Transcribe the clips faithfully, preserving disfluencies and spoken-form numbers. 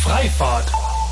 Freifahrt.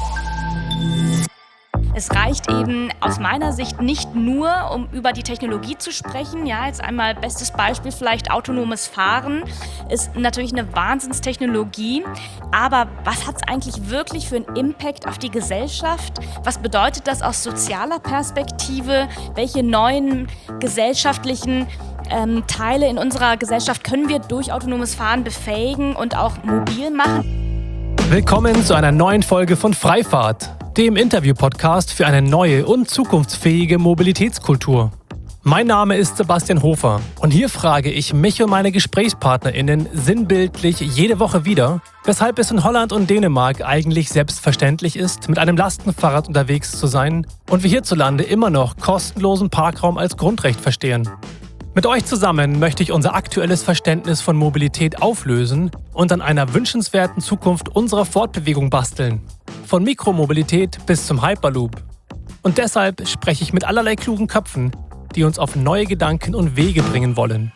Es reicht eben aus meiner Sicht nicht nur, um über die Technologie zu sprechen. Ja, jetzt einmal bestes Beispiel vielleicht autonomes Fahren ist natürlich eine Wahnsinnstechnologie. Aber was hat es eigentlich wirklich für einen Impact auf die Gesellschaft? Was bedeutet das aus sozialer Perspektive? Welche neuen gesellschaftlichen ähm, Teile in unserer Gesellschaft können wir durch autonomes Fahren befähigen und auch mobil machen? Willkommen zu einer neuen Folge von Freifahrt, dem Interview-Podcast für eine neue und zukunftsfähige Mobilitätskultur. Mein Name ist Sebastian Hofer und hier frage ich mich und meine GesprächspartnerInnen sinnbildlich jede Woche wieder, weshalb es in Holland und Dänemark eigentlich selbstverständlich ist, mit einem Lastenfahrrad unterwegs zu sein und wir hierzulande immer noch kostenlosen Parkraum als Grundrecht verstehen. Mit euch zusammen möchte ich unser aktuelles Verständnis von Mobilität auflösen und an einer wünschenswerten Zukunft unserer Fortbewegung basteln. Von Mikromobilität bis zum Hyperloop. Und deshalb spreche ich mit allerlei klugen Köpfen, die uns auf neue Gedanken und Wege bringen wollen.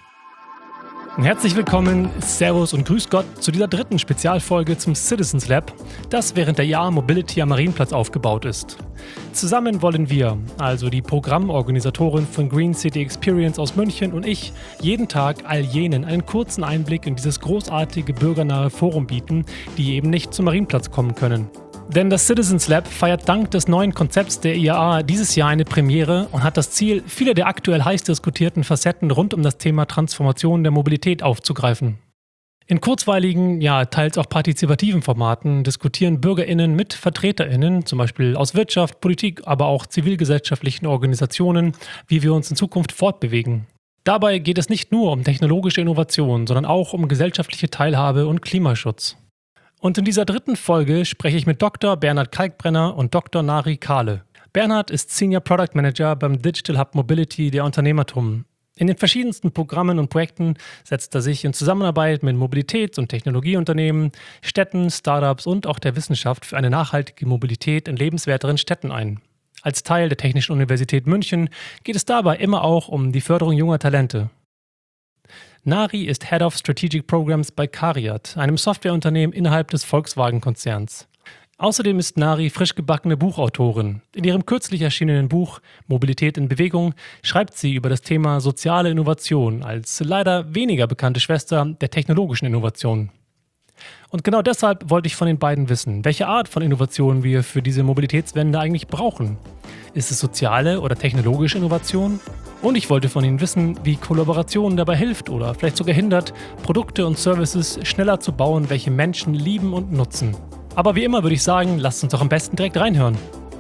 Herzlich willkommen, Servus und Grüß Gott zu dieser dritten Spezialfolge zum Citizens Lab, das während der I A Mobility am Marienplatz aufgebaut ist. Zusammen wollen wir, also die Programmorganisatorin von Green City Experience aus München und ich, jeden Tag all jenen einen kurzen Einblick in dieses großartige bürgernahe Forum bieten, die eben nicht zum Marienplatz kommen können. Denn das Citizens Lab feiert dank des neuen Konzepts der I A A dieses Jahr eine Premiere und hat das Ziel, viele der aktuell heiß diskutierten Facetten rund um das Thema Transformation der Mobilität aufzugreifen. In kurzweiligen, ja teils auch partizipativen Formaten diskutieren BürgerInnen mit VertreterInnen, zum Beispiel aus Wirtschaft, Politik, aber auch zivilgesellschaftlichen Organisationen, wie wir uns in Zukunft fortbewegen. Dabei geht es nicht nur um technologische Innovation, sondern auch um gesellschaftliche Teilhabe und Klimaschutz. Und in dieser dritten Folge spreche ich mit Doktor Bernhard Kalkbrenner und Doktor Nari Kahle. Bernhard ist Senior Product Manager beim Digital Hub Mobility der Unternehmertum. In den verschiedensten Programmen und Projekten setzt er sich in Zusammenarbeit mit Mobilitäts- und Technologieunternehmen, Städten, Startups und auch der Wissenschaft für eine nachhaltige Mobilität in lebenswerteren Städten ein. Als Teil der Technischen Universität München geht es dabei immer auch um die Förderung junger Talente. Nari ist Head of Strategic Programs bei CARIAD, einem Softwareunternehmen innerhalb des Volkswagen-Konzerns. Außerdem ist Nari frisch gebackene Buchautorin. In ihrem kürzlich erschienenen Buch Mobilität in Bewegung schreibt sie über das Thema soziale Innovation als leider weniger bekannte Schwester der technologischen Innovation. Und genau deshalb wollte ich von den beiden wissen, welche Art von Innovation wir für diese Mobilitätswende eigentlich brauchen. Ist es soziale oder technologische Innovation? Und ich wollte von ihnen wissen, wie Kollaboration dabei hilft oder vielleicht sogar hindert, Produkte und Services schneller zu bauen, welche Menschen lieben und nutzen. Aber wie immer würde ich sagen, lasst uns doch am besten direkt reinhören.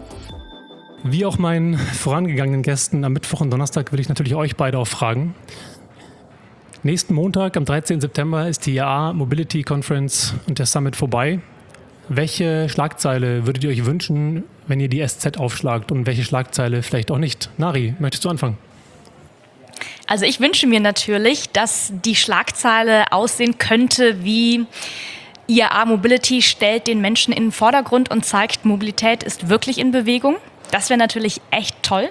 Wie auch meinen vorangegangenen Gästen am Mittwoch und Donnerstag will ich natürlich euch beide auch fragen. Nächsten Montag, am dreizehnten September, ist die I A A Mobility Conference und der Summit vorbei. Welche Schlagzeile würdet ihr euch wünschen, wenn ihr die S Z aufschlagt und welche Schlagzeile vielleicht auch nicht? Nari, möchtest du anfangen? Also ich wünsche mir natürlich, dass die Schlagzeile aussehen könnte wie I A A Mobility stellt den Menschen in den Vordergrund und zeigt, Mobilität ist wirklich in Bewegung. Das wäre natürlich echt toll.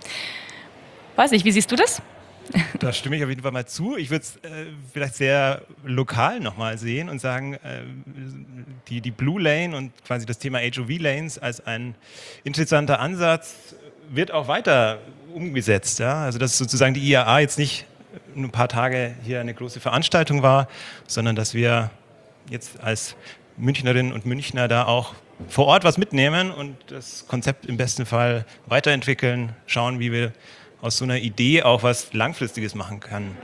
Weiß nicht, wie siehst du das? Da stimme ich auf jeden Fall mal zu. Ich würde es äh, vielleicht sehr lokal nochmal sehen und sagen, äh, die, die Blue Lane und quasi das Thema H O V-Lanes als ein interessanter Ansatz wird auch weiter umgesetzt. Ja? Also dass sozusagen die I A A jetzt nicht nur ein paar Tage hier eine große Veranstaltung war, sondern dass wir jetzt als Münchnerinnen und Münchner da auch vor Ort was mitnehmen und das Konzept im besten Fall weiterentwickeln, schauen, wie wir aus so einer Idee auch was Langfristiges machen können.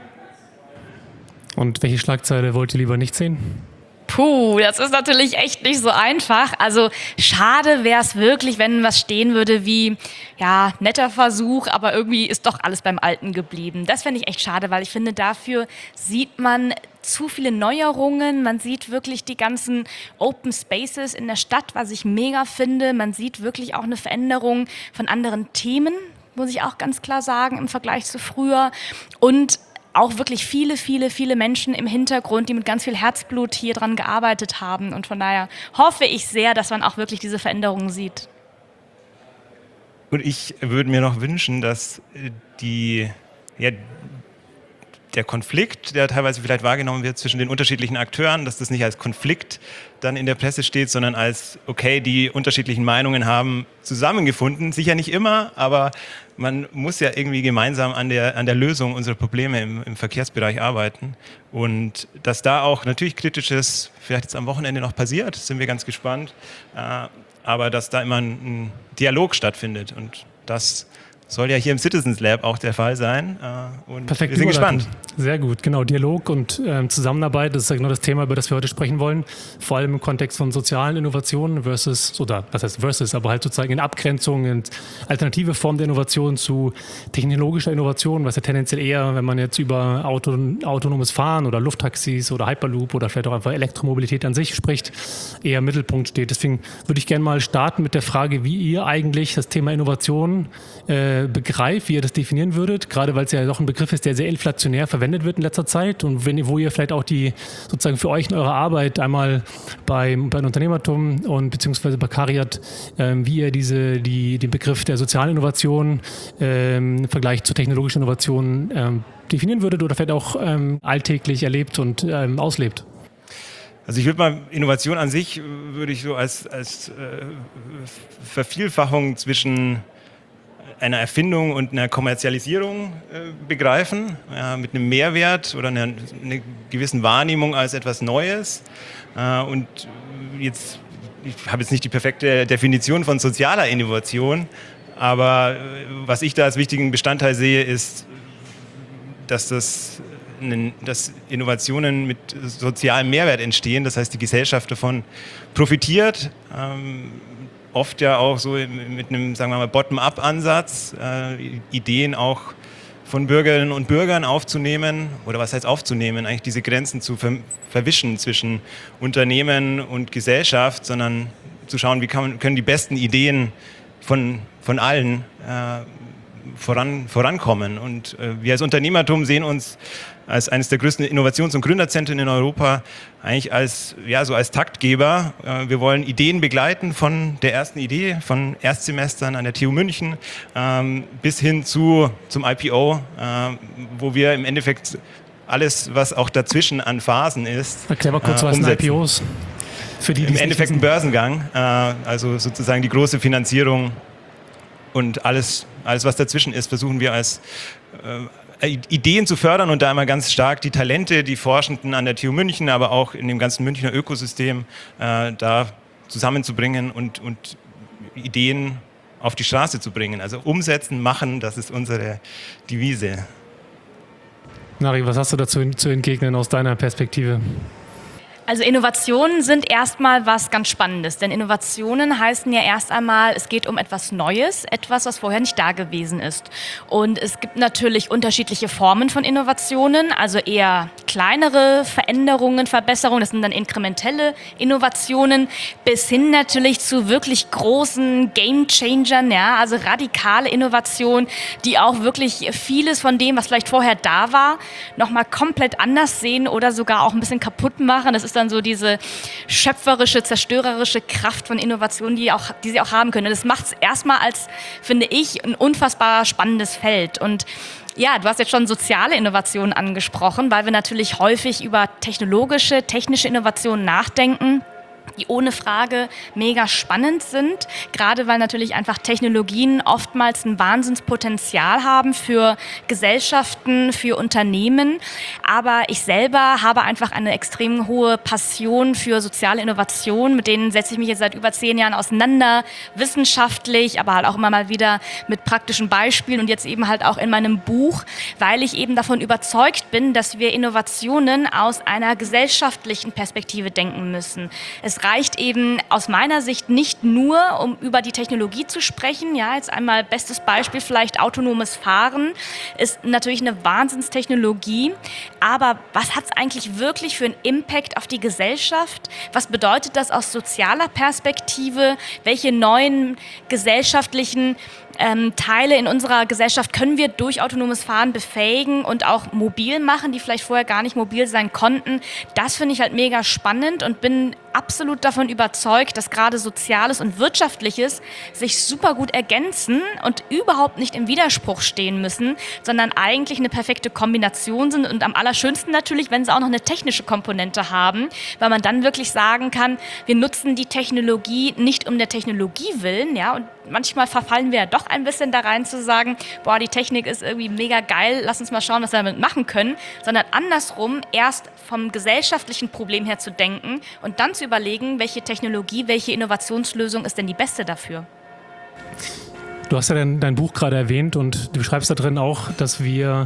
Und welche Schlagzeile wollt ihr lieber nicht sehen? Puh, das ist natürlich echt nicht so einfach. Also schade wäre es wirklich, wenn was stehen würde wie, ja, netter Versuch, aber irgendwie ist doch alles beim Alten geblieben. Das fände ich echt schade, weil ich finde, dafür sieht man zu viele Neuerungen. Man sieht wirklich die ganzen Open Spaces in der Stadt, was ich mega finde. Man sieht wirklich auch eine Veränderung von anderen Themen, muss ich auch ganz klar sagen, im Vergleich zu früher. Und auch wirklich viele, viele, viele Menschen im Hintergrund, die mit ganz viel Herzblut hier dran gearbeitet haben. Und von daher hoffe ich sehr, dass man auch wirklich diese Veränderungen sieht. Und ich würde mir noch wünschen, dass die, ja, der Konflikt, der teilweise vielleicht wahrgenommen wird zwischen den unterschiedlichen Akteuren, dass das nicht als Konflikt dann in der Presse steht, sondern als, okay, die unterschiedlichen Meinungen haben zusammengefunden. Sicher nicht immer, aber man muss ja irgendwie gemeinsam an der, an der Lösung unserer Probleme im, im Verkehrsbereich arbeiten. Und dass da auch natürlich Kritisches vielleicht jetzt am Wochenende noch passiert, sind wir ganz gespannt. Äh, aber dass da immer ein, ein Dialog stattfindet. Und das soll ja hier im Citizens Lab auch der Fall sein. Und Perfekt, wir sind gespannt. Sehr gut, genau. Dialog und ähm, Zusammenarbeit, das ist ja genau das Thema, über das wir heute sprechen wollen. Vor allem im Kontext von sozialen Innovationen versus, oder was heißt versus, aber halt sozusagen in Abgrenzung und alternative Formen der Innovation zu technologischer Innovation, was ja tendenziell eher, wenn man jetzt über Auto, autonomes Fahren oder Lufttaxis oder Hyperloop oder vielleicht auch einfach Elektromobilität an sich spricht, eher im Mittelpunkt steht. Deswegen würde ich gerne mal starten mit der Frage, wie ihr eigentlich das Thema Innovation äh, begreift, wie ihr das definieren würdet, gerade weil es ja doch ein Begriff ist, der sehr inflationär verwendet wird in letzter Zeit und wenn, wo ihr vielleicht auch die sozusagen für euch in eurer Arbeit einmal bei, bei Unternehmertum und beziehungsweise bei Cariad, ähm, wie ihr diese, die, den Begriff der sozialen Innovation ähm, im Vergleich zur technologischen Innovation ähm, definieren würdet oder vielleicht auch ähm, alltäglich erlebt und ähm, auslebt. Also ich würde mal Innovation an sich würde ich so als, als äh, Vervielfachung zwischen einer Erfindung und einer Kommerzialisierung äh, begreifen, ja, mit einem Mehrwert oder einer, einer gewissen Wahrnehmung als etwas Neues. Äh, und jetzt, ich habe jetzt nicht die perfekte Definition von sozialer Innovation, aber äh, was ich da als wichtigen Bestandteil sehe, ist, dass, das, dass Innovationen mit sozialem Mehrwert entstehen, das heißt, die Gesellschaft davon profitiert. Ähm, Oft ja auch so mit einem, sagen wir mal, Bottom-up-Ansatz, äh, Ideen auch von Bürgerinnen und Bürgern aufzunehmen, oder was heißt aufzunehmen, eigentlich diese Grenzen zu ver- verwischen zwischen Unternehmen und Gesellschaft, sondern zu schauen, wie kann man, können die besten Ideen von, von allen äh, voran, vorankommen. Und äh, wir als Unternehmertum sehen uns als eines der größten Innovations- und Gründerzentren in Europa eigentlich als, ja, so als Taktgeber. Äh, wir wollen Ideen begleiten von der ersten Idee, von Erstsemestern an der T U München ähm, bis hin zu, zum I P O, äh, wo wir im Endeffekt alles, was auch dazwischen an Phasen ist, erklär mal kurz, äh, was sind I P Os? Für die, Im Endeffekt ein Börsengang, äh, also sozusagen die große Finanzierung und alles, alles was dazwischen ist, versuchen wir als äh, Ideen zu fördern und da einmal ganz stark die Talente, die Forschenden an der T U München, aber auch in dem ganzen Münchner Ökosystem äh, da zusammenzubringen und, und Ideen auf die Straße zu bringen. Also umsetzen, machen, das ist unsere Devise. Nari, was hast du dazu zu entgegnen aus deiner Perspektive? Also Innovationen sind erstmal was ganz Spannendes, denn Innovationen heißen ja erst einmal, es geht um etwas Neues, etwas, was vorher nicht da gewesen ist. Und es gibt natürlich unterschiedliche Formen von Innovationen, also eher kleinere Veränderungen, Verbesserungen, das sind dann inkrementelle Innovationen, bis hin natürlich zu wirklich großen Game-Changern, ja, also radikale Innovationen, die auch wirklich vieles von dem, was vielleicht vorher da war, nochmal komplett anders sehen oder sogar auch ein bisschen kaputt machen. Das ist dann so diese schöpferische, zerstörerische Kraft von Innovationen, die, auch, die sie auch haben können. Und das macht es erstmal als, finde ich, ein unfassbar spannendes Feld. Und ja, du hast jetzt schon soziale Innovationen angesprochen, weil wir natürlich häufig über technologische, technische Innovationen nachdenken, die ohne Frage mega spannend sind, gerade weil natürlich einfach Technologien oftmals ein Wahnsinnspotenzial haben für Gesellschaften, für Unternehmen. Aber ich selber habe einfach eine extrem hohe Passion für soziale Innovation, mit denen setze ich mich jetzt seit über zehn Jahren auseinander, wissenschaftlich, aber halt auch immer mal wieder mit praktischen Beispielen und jetzt eben halt auch in meinem Buch, weil ich eben davon überzeugt bin, dass wir Innovationen aus einer gesellschaftlichen Perspektive denken müssen. Es reicht eben aus meiner Sicht nicht nur, um über die Technologie zu sprechen. Ja, jetzt einmal bestes Beispiel vielleicht autonomes Fahren ist natürlich eine Wahnsinnstechnologie. Aber was hat es eigentlich wirklich für einen Impact auf die Gesellschaft? Was bedeutet das aus sozialer Perspektive? Welche neuen gesellschaftlichen Ähm, Teile in unserer Gesellschaft können wir durch autonomes Fahren befähigen und auch mobil machen, die vielleicht vorher gar nicht mobil sein konnten. Das finde ich halt mega spannend und bin absolut davon überzeugt, dass gerade Soziales und Wirtschaftliches sich super gut ergänzen und überhaupt nicht im Widerspruch stehen müssen, sondern eigentlich eine perfekte Kombination sind und am allerschönsten natürlich, wenn sie auch noch eine technische Komponente haben, weil man dann wirklich sagen kann, wir nutzen die Technologie nicht um der Technologie willen, ja, und manchmal verfallen wir ja doch ein bisschen da rein zu sagen, boah, die Technik ist irgendwie mega geil, lass uns mal schauen, was wir damit machen können, sondern andersrum erst vom gesellschaftlichen Problem her zu denken und dann zu überlegen, welche Technologie, welche Innovationslösung ist denn die beste dafür. Du hast ja dein, dein Buch gerade erwähnt und du schreibst da drin auch, dass wir,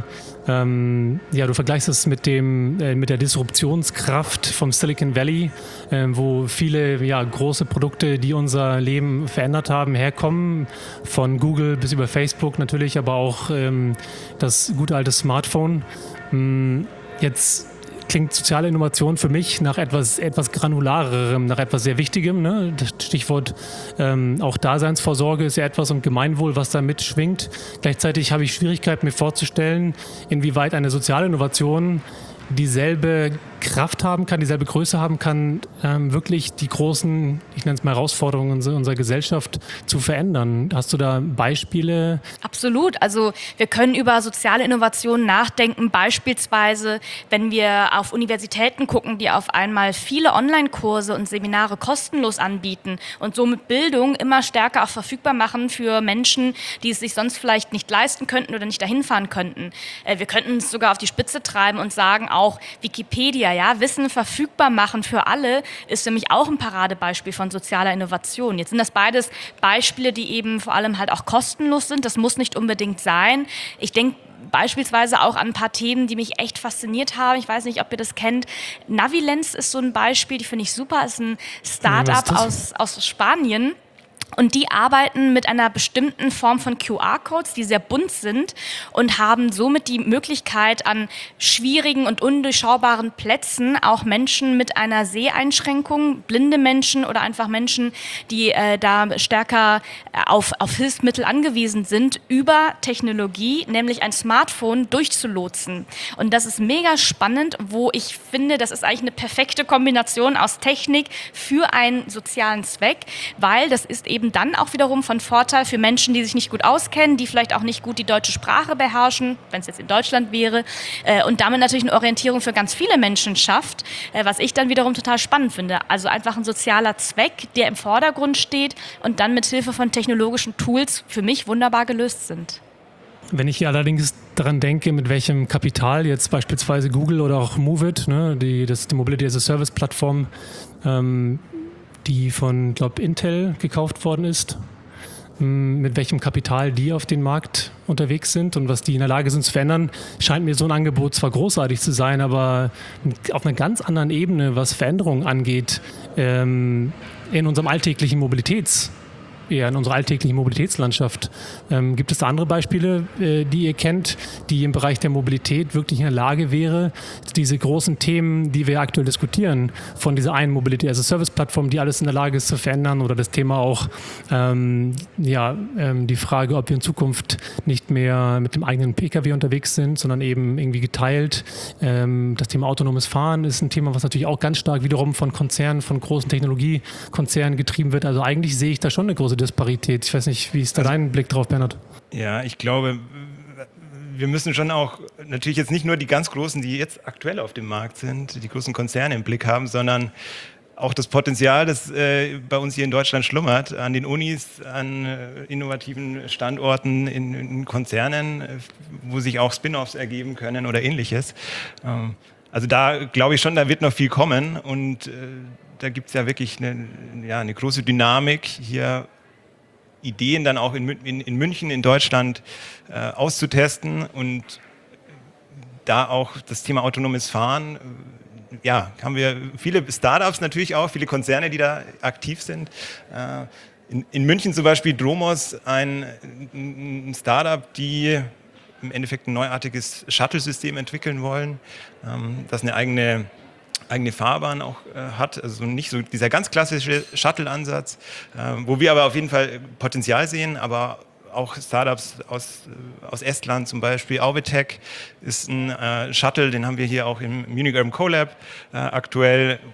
ähm, ja, du vergleichst es mit dem, äh, mit der Disruptionskraft vom Silicon Valley, äh, wo viele, ja, große Produkte, die unser Leben verändert haben, herkommen, von Google bis über Facebook natürlich, aber auch ähm, das gute alte Smartphone. Ähm, jetzt klingt soziale Innovation für mich nach etwas, etwas granularerem, nach etwas sehr Wichtigem. Ne? Das Stichwort ähm, auch Daseinsvorsorge ist ja etwas und Gemeinwohl, was da mitschwingt. Gleichzeitig habe ich Schwierigkeiten, mir vorzustellen, inwieweit eine soziale Innovation dieselbe Kraft haben kann, dieselbe Größe haben kann, ähm, wirklich die großen, ich nenne es mal Herausforderungen unserer Gesellschaft zu verändern. Hast du da Beispiele? Absolut. Also wir können über soziale Innovationen nachdenken, beispielsweise, wenn wir auf Universitäten gucken, die auf einmal viele Online-Kurse und Seminare kostenlos anbieten und somit Bildung immer stärker auch verfügbar machen für Menschen, die es sich sonst vielleicht nicht leisten könnten oder nicht dahin fahren könnten. Äh, wir könnten es sogar auf die Spitze treiben und sagen, auch Wikipedia, ja, Wissen verfügbar machen für alle, ist für mich auch ein Paradebeispiel von sozialer Innovation. Jetzt sind das beides Beispiele, die eben vor allem halt auch kostenlos sind. Das muss nicht unbedingt sein. Ich denke beispielsweise auch an ein paar Themen, die mich echt fasziniert haben. Ich weiß nicht, ob ihr das kennt. Navilenz ist so ein Beispiel, die finde ich super. Ist ein Start-up aus, aus Spanien. Und die arbeiten mit einer bestimmten Form von Q R-Codes, die sehr bunt sind und haben somit die Möglichkeit, an schwierigen und undurchschaubaren Plätzen auch Menschen mit einer Seheinschränkung, blinde Menschen oder einfach Menschen, die äh, da stärker auf, auf Hilfsmittel angewiesen sind, über Technologie, nämlich ein Smartphone, durchzulotsen. Und das ist mega spannend, wo ich finde, das ist eigentlich eine perfekte Kombination aus Technik für einen sozialen Zweck, weil das ist eben dann auch wiederum von Vorteil für Menschen, die sich nicht gut auskennen, die vielleicht auch nicht gut die deutsche Sprache beherrschen, wenn es jetzt in Deutschland wäre, äh, und damit natürlich eine Orientierung für ganz viele Menschen schafft, äh, was ich dann wiederum total spannend finde. Also einfach ein sozialer Zweck, der im Vordergrund steht und dann mit Hilfe von technologischen Tools für mich wunderbar gelöst sind. Wenn ich hier allerdings daran denke, mit welchem Kapital jetzt beispielsweise Google oder auch Moovit, ne, die, das ist die Mobility as a Service Plattform, ähm, die von, glaube Intel gekauft worden ist, mit welchem Kapital die auf den Markt unterwegs sind und was die in der Lage sind zu verändern, scheint mir so ein Angebot zwar großartig zu sein, aber auf einer ganz anderen Ebene, was Veränderungen angeht, ähm, in unserem alltäglichen Mobilitäts- eher in unserer alltäglichen Mobilitätslandschaft. Ähm, gibt es da andere Beispiele, äh, die ihr kennt, die im Bereich der Mobilität wirklich in der Lage wäre, diese großen Themen, die wir aktuell diskutieren, von dieser einen Mobility as a Service Plattform, die alles in der Lage ist zu verändern, oder das Thema auch, ähm, ja, ähm, die Frage, ob wir in Zukunft nicht mehr mit dem eigenen P K W unterwegs sind, sondern eben irgendwie geteilt. Ähm, das Thema autonomes Fahren ist ein Thema, was natürlich auch ganz stark wiederum von Konzernen, von großen Technologiekonzernen getrieben wird. Also eigentlich sehe ich da schon eine große Disparität. Ich weiß nicht, wie ist da dein Blick drauf, Bernhard? Ja, ich glaube, wir müssen schon auch natürlich jetzt nicht nur die ganz Großen, die jetzt aktuell auf dem Markt sind, die großen Konzerne im Blick haben, sondern auch das Potenzial, das äh, bei uns hier in Deutschland schlummert, an den Unis, an äh, innovativen Standorten, in, in Konzernen, äh, wo sich auch Spin-offs ergeben können oder ähnliches. Ähm, also da glaube ich schon, da wird noch viel kommen, und äh, da gibt es ja wirklich eine, ja, eine große Dynamik, hier Ideen dann auch in, in, in München, in Deutschland äh, auszutesten, und da auch das Thema autonomes Fahren, äh, ja, haben wir viele Startups natürlich auch, viele Konzerne, die da aktiv sind. Äh, in, in München zum Beispiel Dromos, ein, ein Startup, die im Endeffekt ein neuartiges Shuttle-System entwickeln wollen, ähm, das eine eigene eigene Fahrbahn auch äh, hat, also nicht so dieser ganz klassische Shuttle-Ansatz, äh, wo wir aber auf jeden Fall Potenzial sehen, aber auch Startups aus, äh, aus Estland zum Beispiel. Auvetech ist ein äh, Shuttle, den haben wir hier auch im Munich Urban Colab äh, aktuell,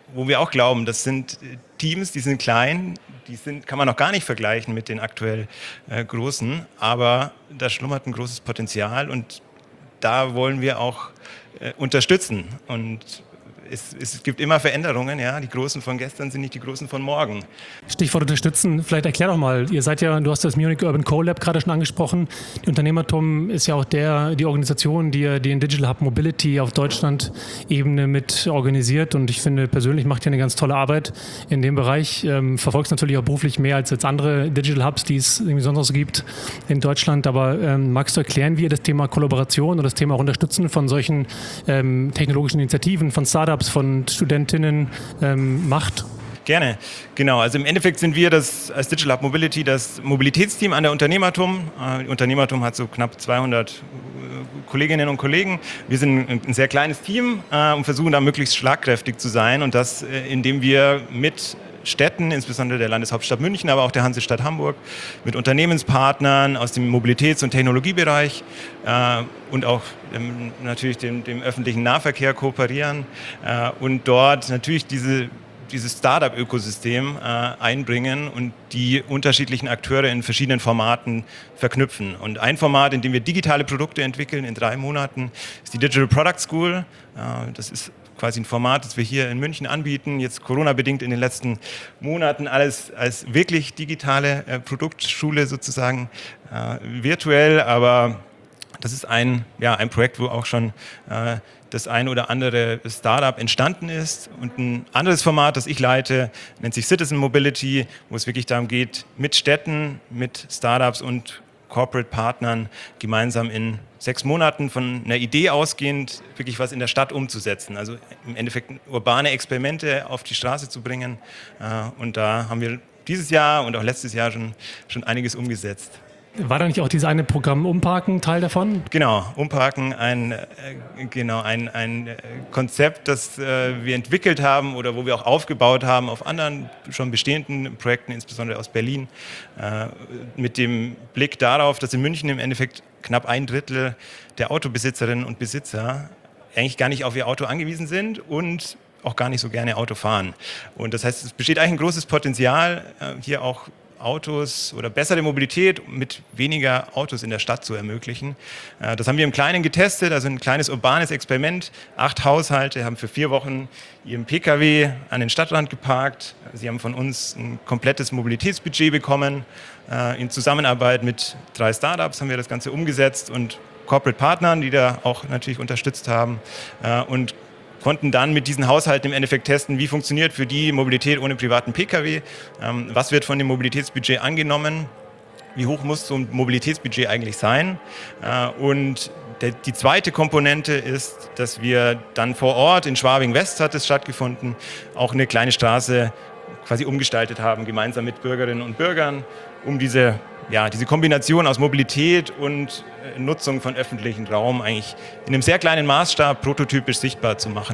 wo wir auch glauben, das sind Teams, die sind klein, die sind, kann man noch gar nicht vergleichen mit den aktuell äh, großen, aber da schlummert ein großes Potenzial und da wollen wir auch äh, unterstützen. Und Es, es gibt immer Veränderungen, ja. Die Großen von gestern sind nicht die Großen von morgen. Stichwort unterstützen, vielleicht erklär doch mal, ihr seid ja, du hast das Munich Urban Co-Lab gerade schon angesprochen. Die Unternehmertum ist ja auch der, die Organisation, die die in Digital Hub Mobility auf Deutschland-Ebene mit organisiert und ich finde persönlich macht ihr eine ganz tolle Arbeit in dem Bereich. Ähm, verfolgst natürlich auch beruflich mehr als jetzt andere Digital Hubs, die es irgendwie sonst noch so gibt in Deutschland, aber ähm, magst du erklären, wie ihr das Thema Kollaboration und das Thema auch Unterstützen von solchen ähm, technologischen Initiativen, von Startups, von Studentinnen ähm, macht? Gerne, genau. Also im Endeffekt sind wir das als Digital Hub Mobility das Mobilitätsteam an der Unternehmertum. Äh, Unternehmertum hat so knapp zweihundert Kolleginnen und Kollegen. Wir sind ein, ein sehr kleines Team äh, und versuchen da möglichst schlagkräftig zu sein und das, äh, indem wir mit Städten, insbesondere der Landeshauptstadt München, aber auch der Hansestadt Hamburg, mit Unternehmenspartnern aus dem Mobilitäts- und Technologiebereich äh, und auch ähm, natürlich dem, dem öffentlichen Nahverkehr kooperieren äh, und dort natürlich diese, dieses Startup-Ökosystem äh, einbringen und die unterschiedlichen Akteure in verschiedenen Formaten verknüpfen. Und ein Format, in dem wir digitale Produkte entwickeln in drei Monaten, ist die Digital Product School. Äh, das ist quasi ein Format, das wir hier in München anbieten, jetzt Corona-bedingt in den letzten Monaten alles als wirklich digitale äh, Produktschule sozusagen äh, virtuell, aber das ist ein, ja, ein Projekt, wo auch schon äh, das ein oder andere Startup entstanden ist und ein anderes Format, das ich leite, nennt sich Citizen Mobility, wo es wirklich darum geht, mit Städten, mit Startups und Corporate Partnern gemeinsam in sechs Monaten von einer Idee ausgehend wirklich was in der Stadt umzusetzen. Also im Endeffekt urbane Experimente auf die Straße zu bringen. Und da haben wir dieses Jahr und auch letztes Jahr schon, schon einiges umgesetzt. War da nicht auch dieses eine Programm Umparken Teil davon? Genau, Umparken, ein, äh, genau, ein, ein Konzept, das äh, wir entwickelt haben oder wo wir auch aufgebaut haben auf anderen schon bestehenden Projekten, insbesondere aus Berlin, äh, mit dem Blick darauf, dass in München im Endeffekt knapp ein Drittel der Autobesitzerinnen und Besitzer eigentlich gar nicht auf ihr Auto angewiesen sind und auch gar nicht so gerne Auto fahren. Und das heißt, es besteht eigentlich ein großes Potenzial, äh, hier auch Autos oder bessere Mobilität mit weniger Autos in der Stadt zu ermöglichen. Das haben wir im Kleinen getestet, also ein kleines urbanes Experiment. Acht Haushalte haben für vier Wochen ihren P K W an den Stadtrand geparkt. Sie haben von uns ein komplettes Mobilitätsbudget bekommen. In Zusammenarbeit mit drei Startups haben wir das Ganze umgesetzt und Corporate Partnern, die da auch natürlich unterstützt haben. Und konnten dann mit diesen Haushalten im Endeffekt testen, wie funktioniert für die Mobilität ohne privaten P K W, ähm, was wird von dem Mobilitätsbudget angenommen, wie hoch muss so ein Mobilitätsbudget eigentlich sein. Äh, und der, die zweite Komponente ist, dass wir dann vor Ort, in Schwabing-West hat es stattgefunden, auch eine kleine Straße quasi umgestaltet haben, gemeinsam mit Bürgerinnen und Bürgern, um diese, ja, diese Kombination aus Mobilität und äh, Nutzung von öffentlichem Raum eigentlich in einem sehr kleinen Maßstab prototypisch sichtbar zu machen.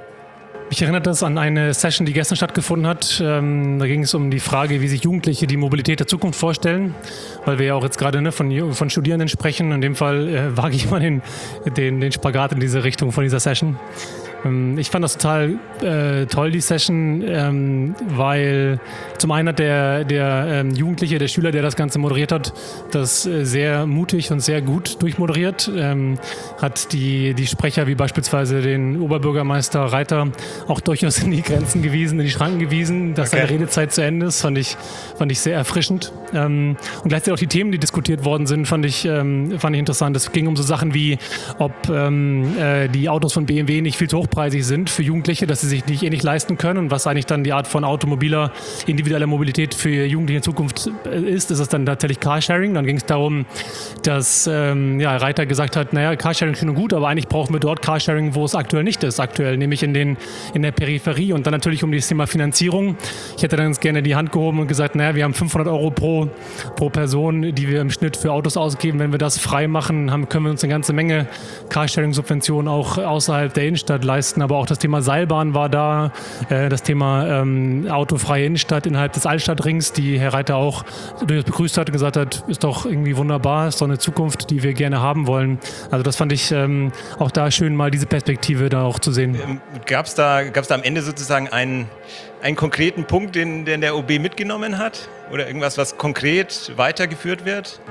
Mich erinnert das an eine Session, die gestern stattgefunden hat. Ähm, da ging es um die Frage, wie sich Jugendliche die Mobilität der Zukunft vorstellen, weil wir ja auch jetzt gerade ne, von, von Studierenden sprechen. In dem Fall äh, wage ich mal den, den, den Spagat in diese Richtung von dieser Session. Ich fand das total äh, toll, die Session, ähm, weil zum einen hat der, der ähm, Jugendliche, der Schüler, der das Ganze moderiert hat, das äh, sehr mutig und sehr gut durchmoderiert, ähm, hat die, die Sprecher wie beispielsweise den Oberbürgermeister Reiter auch durchaus in die Grenzen gewiesen, in die Schranken gewiesen, dass okay. seine Redezeit zu Ende ist, fand ich, fand ich sehr erfrischend. Ähm, und gleichzeitig auch die Themen, die diskutiert worden sind, fand ich, ähm, fand ich interessant. Es ging um so Sachen wie, ob ähm, äh, die Autos von B M W nicht viel zu hoch preisig sind für Jugendliche, dass sie sich nicht eh nicht leisten können und was eigentlich dann die Art von automobiler, individueller Mobilität für Jugendliche in Zukunft ist, ist es dann tatsächlich Carsharing. Dann ging es darum, dass ähm, ja, Reiter gesagt hat, naja, Carsharing ist schön und gut, aber eigentlich brauchen wir dort Carsharing, wo es aktuell nicht ist, aktuell, nämlich in, den, in der Peripherie und dann natürlich um das Thema Finanzierung. Ich hätte dann ganz gerne die Hand gehoben und gesagt, naja, wir haben fünfhundert Euro pro, pro Person, die wir im Schnitt für Autos ausgeben. Wenn wir das frei machen, haben, können wir uns eine ganze Menge Carsharing-Subventionen auch außerhalb der Innenstadt leisten. leisten, aber auch das Thema Seilbahn war da, äh, das Thema ähm, autofreie Innenstadt innerhalb des Altstadtrings, die Herr Reiter auch durchaus begrüßt hat und gesagt hat, ist doch irgendwie wunderbar, ist doch eine Zukunft, die wir gerne haben wollen. Also das fand ich ähm, auch da schön, mal diese Perspektive da auch zu sehen. Ähm, Gab es da, gab's da am Ende sozusagen einen, einen konkreten Punkt, den, den der O B mitgenommen hat? Oder irgendwas, was konkret weitergeführt wird?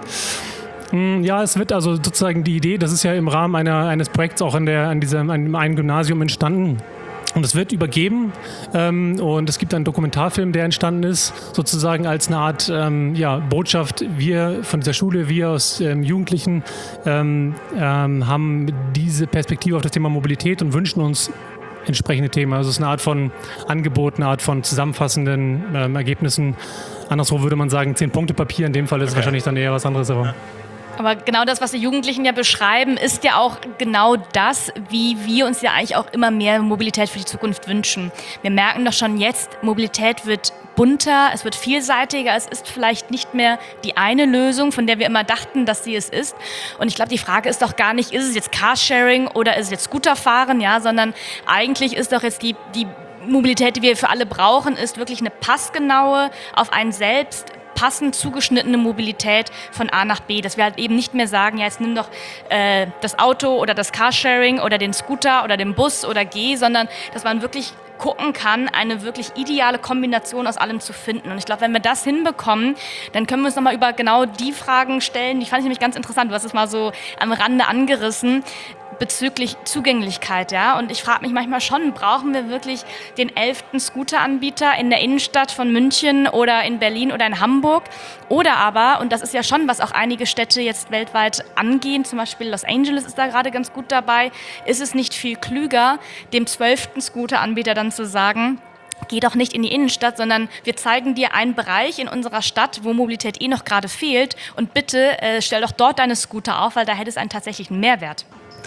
Ja, es wird also sozusagen die Idee, das ist ja im Rahmen einer, eines Projekts auch an, der, an diesem an einem Gymnasium entstanden. Und es wird übergeben ähm, und es gibt einen Dokumentarfilm, der entstanden ist, sozusagen als eine Art ähm, ja, Botschaft. Wir von dieser Schule, wir aus ähm, Jugendlichen ähm, ähm, haben diese Perspektive auf das Thema Mobilität und wünschen uns entsprechende Themen. Also es ist eine Art von Angebot, eine Art von zusammenfassenden ähm, Ergebnissen. Anderswo würde man sagen, zehn Punkte Papier. In dem Fall ist okay. Es wahrscheinlich dann eher was anderes. Aber. Ja. Aber genau das, was die Jugendlichen ja beschreiben, ist ja auch genau das, wie wir uns ja eigentlich auch immer mehr Mobilität für die Zukunft wünschen. Wir merken doch schon jetzt, Mobilität wird bunter, es wird vielseitiger, es ist vielleicht nicht mehr die eine Lösung, von der wir immer dachten, dass sie es ist. Und ich glaube, die Frage ist doch gar nicht, ist es jetzt Carsharing oder ist es jetzt Scooterfahren, ja, sondern eigentlich ist doch jetzt die, die Mobilität, die wir für alle brauchen, ist wirklich eine passgenaue, auf einen selbst passend zugeschnittene Mobilität von A nach B. Dass wir halt eben nicht mehr sagen, ja, jetzt nimm doch äh, das Auto oder das Carsharing oder den Scooter oder den Bus oder geh, sondern dass man wirklich gucken kann, eine wirklich ideale Kombination aus allem zu finden. Und ich glaube, wenn wir das hinbekommen, dann können wir uns nochmal über genau die Fragen stellen. Die fand ich nämlich ganz interessant. Du hast es mal so am Rande angerissen bezüglich Zugänglichkeit, ja. Und ich frage mich manchmal schon, brauchen wir wirklich den elften Scooteranbieter in der Innenstadt von München oder in Berlin oder in Hamburg? Oder aber, und das ist ja schon, was auch einige Städte jetzt weltweit angehen, zum Beispiel Los Angeles ist da gerade ganz gut dabei, ist es nicht viel klüger, dem zwölften Scooteranbieter dann zu sagen, geh doch nicht in die Innenstadt, sondern wir zeigen dir einen Bereich in unserer Stadt, wo Mobilität eh noch gerade fehlt und bitte äh, stell doch dort deine Scooter auf, weil da hätte es einen tatsächlichen Mehrwert.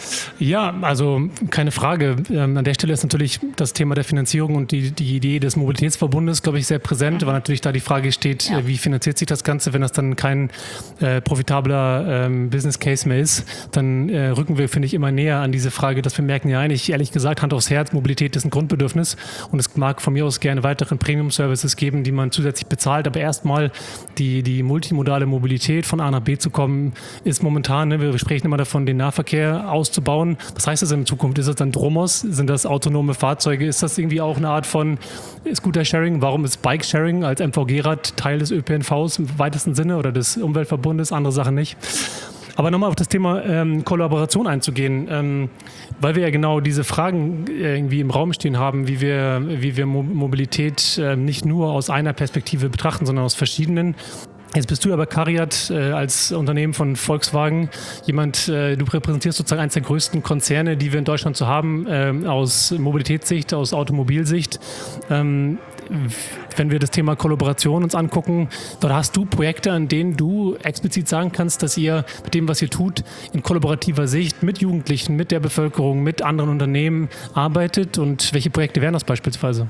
Ja, also keine Frage. Ähm, an der Stelle ist natürlich das Thema der Finanzierung und die, die Idee des Mobilitätsverbundes, glaube ich, sehr präsent, mhm. weil natürlich da die Frage steht, ja. äh, wie finanziert sich das Ganze, wenn das dann kein äh, profitabler ähm, Business Case mehr ist, dann äh, rücken wir, finde ich, immer näher an diese Frage, dass wir merken, ja eigentlich, ehrlich gesagt, Hand aufs Herz, Mobilität ist ein Grundbedürfnis und es mag von mir aus gerne weiteren Premium-Services geben, die man zusätzlich bezahlt, aber erstmal die, die multimodale Mobilität von A nach B zu kommen, ist momentan, ne, wir sprechen immer davon, den Nahverkehr auszubauen. Was heißt das in Zukunft? Ist das dann Dromos? Sind das autonome Fahrzeuge? Ist das irgendwie auch eine Art von Scooter-Sharing? Warum ist Bike-Sharing als M V G-Rad Teil des Ö P N Vs im weitesten Sinne oder des Umweltverbundes? Andere Sachen nicht. Aber nochmal auf das Thema ähm, Kollaboration einzugehen, ähm, weil wir ja genau diese Fragen irgendwie im Raum stehen haben, wie wir, wie wir Mo- Mobilität äh, nicht nur aus einer Perspektive betrachten, sondern aus verschiedenen. Jetzt bist du aber CARIAD äh, als Unternehmen von Volkswagen jemand, äh, du repräsentierst sozusagen eines der größten Konzerne, die wir in Deutschland zu haben, äh, aus Mobilitätssicht, aus Automobilsicht. Ähm, wenn wir das Thema Kollaboration uns angucken, da hast du Projekte, an denen du explizit sagen kannst, dass ihr mit dem, was ihr tut, in kollaborativer Sicht mit Jugendlichen, mit der Bevölkerung, mit anderen Unternehmen arbeitet und welche Projekte wären das beispielsweise?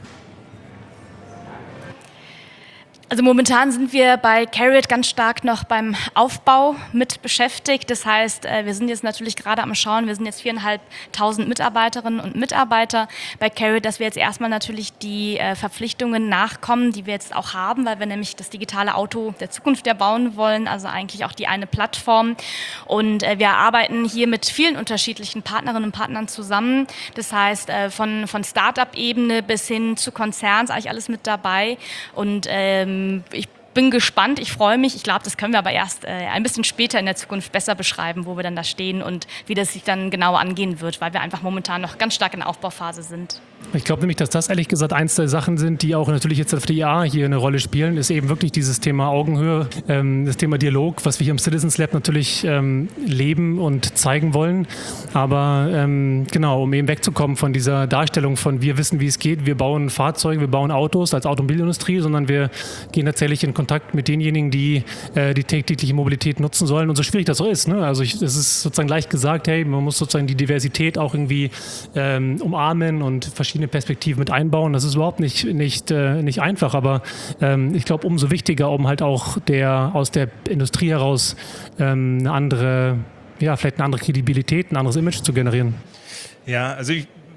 Also momentan sind wir bei CARIAD ganz stark noch beim Aufbau mit beschäftigt. Das heißt, wir sind jetzt natürlich gerade am Schauen, wir sind jetzt viereinhalbtausend Mitarbeiterinnen und Mitarbeiter bei CARIAD, dass wir jetzt erstmal natürlich die Verpflichtungen nachkommen, die wir jetzt auch haben, weil wir nämlich das digitale Auto der Zukunft ja bauen wollen, also eigentlich auch die eine Plattform. Und wir arbeiten hier mit vielen unterschiedlichen Partnerinnen und Partnern zusammen. Das heißt, von, von Start-up-Ebene bis hin zu Konzerns, eigentlich alles mit dabei. Und ähm, ich bin gespannt, ich freue mich. Ich glaube, das können wir aber erst äh, ein bisschen später in der Zukunft besser beschreiben, wo wir dann da stehen und wie das sich dann genau angehen wird, weil wir einfach momentan noch ganz stark in der Aufbauphase sind. Ich glaube nämlich, dass das ehrlich gesagt eins der Sachen sind, die auch natürlich jetzt auf der I A hier eine Rolle spielen, ist eben wirklich dieses Thema Augenhöhe, ähm, das Thema Dialog, was wir hier im Citizens Lab natürlich ähm, leben und zeigen wollen. Aber ähm, genau, um eben wegzukommen von dieser Darstellung von wir wissen, wie es geht, wir bauen Fahrzeuge, wir bauen Autos als Automobilindustrie, sondern wir gehen tatsächlich in Kontakt mit denjenigen, die äh, die tägliche Mobilität nutzen sollen. Und so schwierig das so ist. Ne? Also es ist sozusagen leicht gesagt, hey, man muss sozusagen die Diversität auch irgendwie ähm, umarmen und verschiedene Perspektiven mit einbauen. Das ist überhaupt nicht, nicht, äh, nicht einfach, aber ähm, ich glaube, umso wichtiger, um halt auch der, aus der Industrie heraus ähm, eine andere, ja, vielleicht eine andere Kredibilität, ein anderes Image zu generieren. Ja, also ich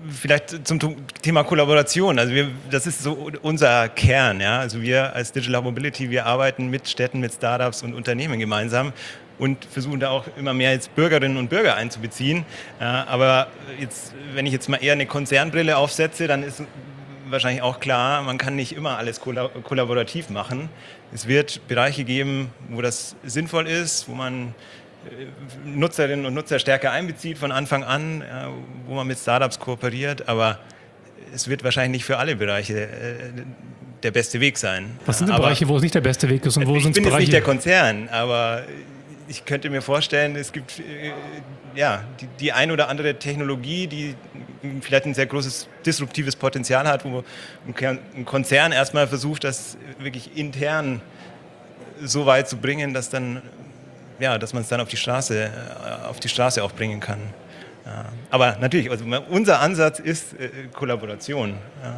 vielleicht zum Thema Kollaboration. Also wir, das ist so unser Kern. Ja? Also wir als Digital Mobility, wir arbeiten mit Städten, mit Startups und Unternehmen gemeinsam und versuchen da auch immer mehr jetzt Bürgerinnen und Bürger einzubeziehen. Ja, aber jetzt, wenn ich jetzt mal eher eine Konzernbrille aufsetze, dann ist wahrscheinlich auch klar, man kann nicht immer alles kollaborativ machen. Es wird Bereiche geben, wo das sinnvoll ist, wo man Nutzerinnen und Nutzer stärker einbezieht von Anfang an, ja, wo man mit Startups kooperiert, aber es wird wahrscheinlich nicht für alle Bereiche äh, der beste Weg sein. Was sind denn aber, Bereiche, wo es nicht der beste Weg ist und wo ich sind bin Bereiche? jetzt nicht der Konzern, aber ich könnte mir vorstellen, es gibt äh, ja, die, die ein oder andere Technologie, die vielleicht ein sehr großes disruptives Potenzial hat, wo ein Konzern erstmal versucht, das wirklich intern so weit zu bringen, dass dann ja, dass man es dann auf die Straße, auf die Straße auch bringen kann. Ja. Aber natürlich, also unser Ansatz ist äh, Kollaboration. Ja.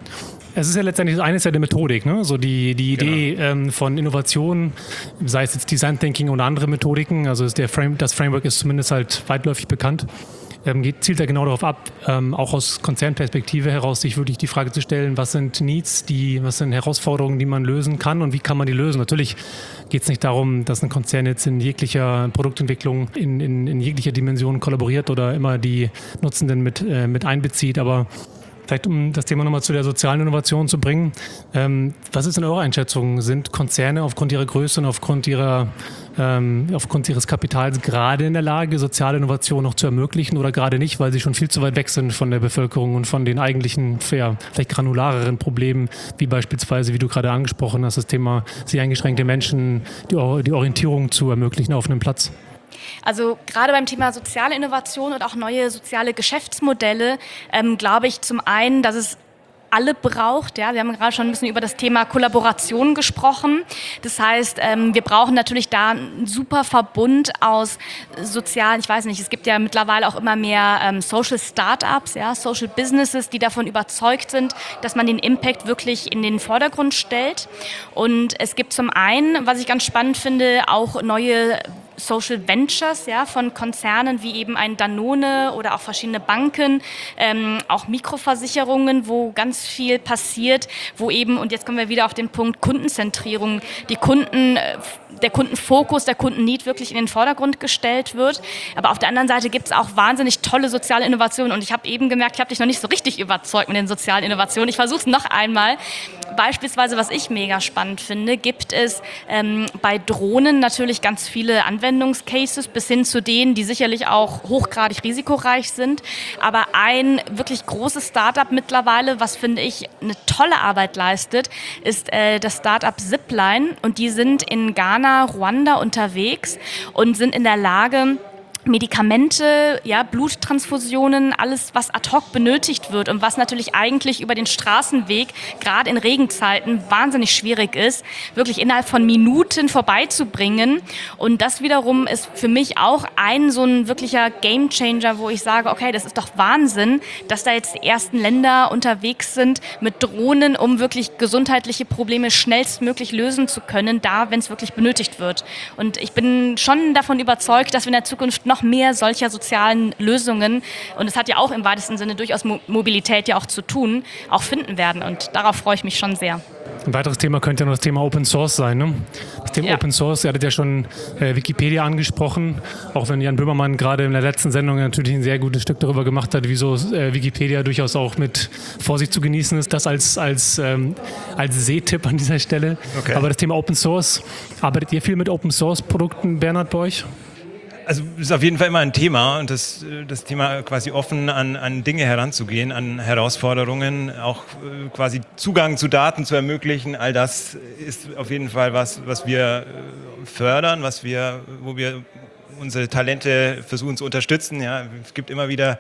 Es ist ja letztendlich das eine ist ja die Methodik, ne? So die, die Idee Genau. ähm, von Innovation, sei es jetzt Design Thinking oder andere Methodiken, also ist der Frame, das Framework ist zumindest halt weitläufig bekannt. Ähm, geht, zielt ja genau darauf ab, ähm, auch aus Konzernperspektive heraus, sich wirklich die Frage zu stellen, was sind Needs, die, was sind Herausforderungen, die man lösen kann und wie kann man die lösen. Natürlich geht es nicht darum, dass ein Konzern jetzt in jeglicher Produktentwicklung, in, in, in jeglicher Dimension kollaboriert oder immer die Nutzenden mit, äh, mit einbezieht, aber vielleicht um das Thema nochmal zu der sozialen Innovation zu bringen, ähm, was ist in eurer Einschätzung? Sind Konzerne aufgrund ihrer Größe und aufgrund, ihrer, ähm, aufgrund ihres Kapitals gerade in der Lage, soziale Innovation noch zu ermöglichen oder gerade nicht, weil sie schon viel zu weit weg sind von der Bevölkerung und von den eigentlichen, ja, vielleicht granulareren Problemen, wie beispielsweise, wie du gerade angesprochen hast, das Thema sehr eingeschränkte Menschen, die, die Orientierung zu ermöglichen auf einem Platz? Also gerade beim Thema soziale Innovation und auch neue soziale Geschäftsmodelle ähm, glaube ich zum einen, dass es alle braucht. Ja, wir haben gerade schon ein bisschen über das Thema Kollaboration gesprochen. Das heißt, ähm, wir brauchen natürlich da einen super Verbund aus sozialen, ich weiß nicht, es gibt ja mittlerweile auch immer mehr ähm, Social Startups, ja, Social Businesses, die davon überzeugt sind, dass man den Impact wirklich in den Vordergrund stellt. Und es gibt zum einen, was ich ganz spannend finde, auch neue Social Ventures, ja, von Konzernen wie eben ein Danone oder auch verschiedene Banken, ähm, auch Mikroversicherungen, wo ganz viel passiert, wo eben, und jetzt kommen wir wieder auf den Punkt Kundenzentrierung, die Kunden, der Kundenfokus, der Kundenneed wirklich in den Vordergrund gestellt wird. Aber auf der anderen Seite gibt es auch wahnsinnig tolle soziale Innovationen und ich habe eben gemerkt, ich habe dich noch nicht so richtig überzeugt mit den sozialen Innovationen. Ich versuche es noch einmal. Beispielsweise, was ich mega spannend finde, gibt es ähm, bei Drohnen natürlich ganz viele Anwendungscases bis hin zu denen, die sicherlich auch hochgradig risikoreich sind. Aber ein wirklich großes Startup mittlerweile, was finde ich eine tolle Arbeit leistet, ist äh, das Startup Zipline und die sind in Ghana, Ruanda unterwegs und sind in der Lage, Medikamente, ja, Bluttransfusionen, alles, was ad hoc benötigt wird und was natürlich eigentlich über den Straßenweg, gerade in Regenzeiten, wahnsinnig schwierig ist, wirklich innerhalb von Minuten vorbeizubringen. Und das wiederum ist für mich auch ein so ein wirklicher Gamechanger, wo ich sage, okay, das ist doch Wahnsinn, dass da jetzt die ersten Länder unterwegs sind mit Drohnen, um wirklich gesundheitliche Probleme schnellstmöglich lösen zu können, da, wenn es wirklich benötigt wird. Und ich bin schon davon überzeugt, dass wir in der Zukunft noch mehr solcher sozialen Lösungen, und es hat ja auch im weitesten Sinne durchaus Mo- Mobilität ja auch zu tun, auch finden werden. Und darauf freue ich mich schon sehr. Ein weiteres Thema könnte ja noch das Thema Open Source sein. Ne? Das Thema Ja. Open Source, ihr hattet ja schon äh, Wikipedia angesprochen, auch wenn Jan Böhmermann gerade in der letzten Sendung natürlich ein sehr gutes Stück darüber gemacht hat, wieso äh, Wikipedia durchaus auch mit Vorsicht zu genießen ist. Das als, als, ähm, als Sehtipp an dieser Stelle. Okay. Aber das Thema Open Source, arbeitet ihr viel mit Open Source Produkten, Bernhard, bei euch? Also es ist auf jeden Fall immer ein Thema und das, das Thema quasi offen an, an Dinge heranzugehen, an Herausforderungen, auch äh, quasi Zugang zu Daten zu ermöglichen, all das ist auf jeden Fall was, was wir äh, fördern, was wir, wo wir unsere Talente versuchen zu unterstützen. Ja. Es gibt immer wieder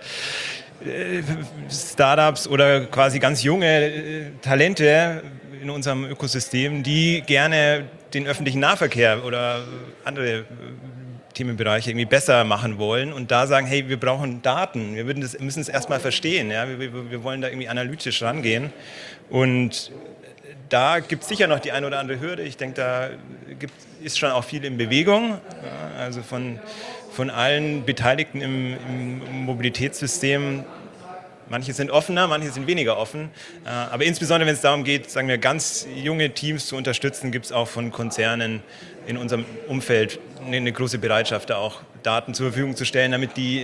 äh, Startups oder quasi ganz junge äh, Talente in unserem Ökosystem, die gerne den öffentlichen Nahverkehr oder andere äh, Themenbereiche irgendwie besser machen wollen und da sagen, hey, wir brauchen Daten, wir würden das, müssen es erstmal verstehen, ja? wir, wir, wir wollen da irgendwie analytisch rangehen und da gibt es sicher noch die eine oder andere Hürde. Ich denke, da gibt, ist schon auch viel in Bewegung, ja? Also von, von allen Beteiligten im, im Mobilitätssystem Manche sind offener, manche sind weniger offen. Aber insbesondere, wenn es darum geht, sagen wir, ganz junge Teams zu unterstützen, gibt es auch von Konzernen in unserem Umfeld eine große Bereitschaft, da auch Daten zur Verfügung zu stellen, damit die,